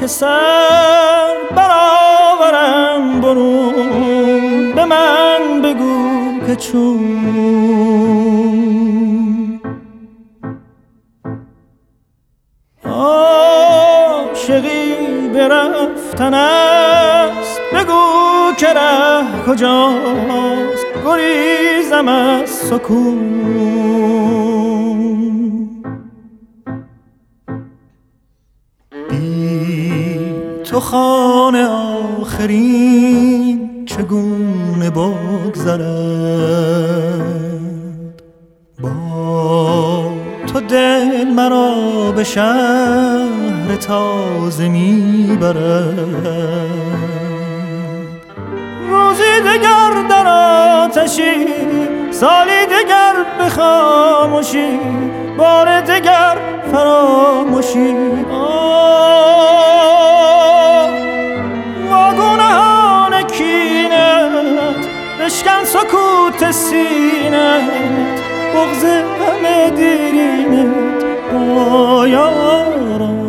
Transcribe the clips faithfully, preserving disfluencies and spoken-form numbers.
سر برآورم برون، به من بگو که چون عاشقی برفتن است، بگو که ره کجاست، گریزم از سکون. بی تو خانه آخرین چگونه بگذرد، با تو دل مرا به شهر تازه میبرد. روزی دگر در آتشی، سالی دگر به خاموشی، بار دگر فراموشی. واگونهان کینت بشکن سکوت سینت، بغض همه دیرینت با یاران.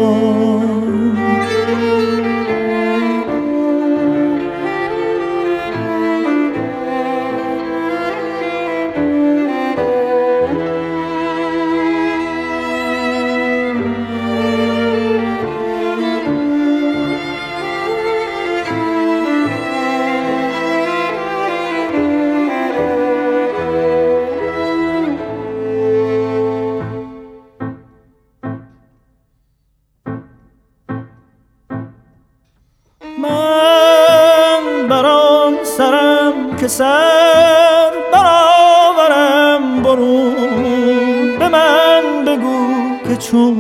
من بران سرم که سر برآورم برون، به من بگو که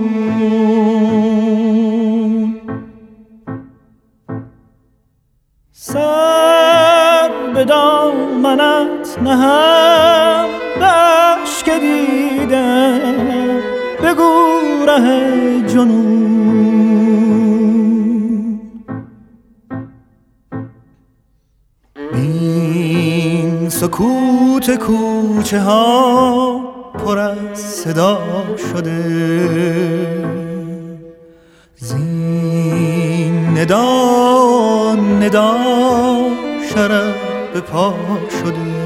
چون سر به دامنت نهم، به اشک دیدم بگو ره جنون. بین سکوت کوچه ها پر از صدا شده، زین ندا ندا شرف به پا شده.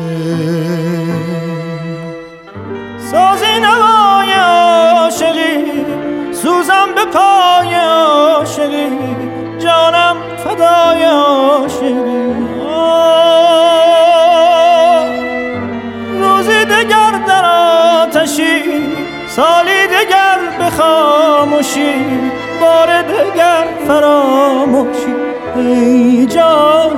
سازی نوای عاشقی، سوزم به پای عاشقی، جانم فدای عاشقی. روزی دگر در آتشی، سالی دگر به خاموشی، بار دگر فراموشی. ای جان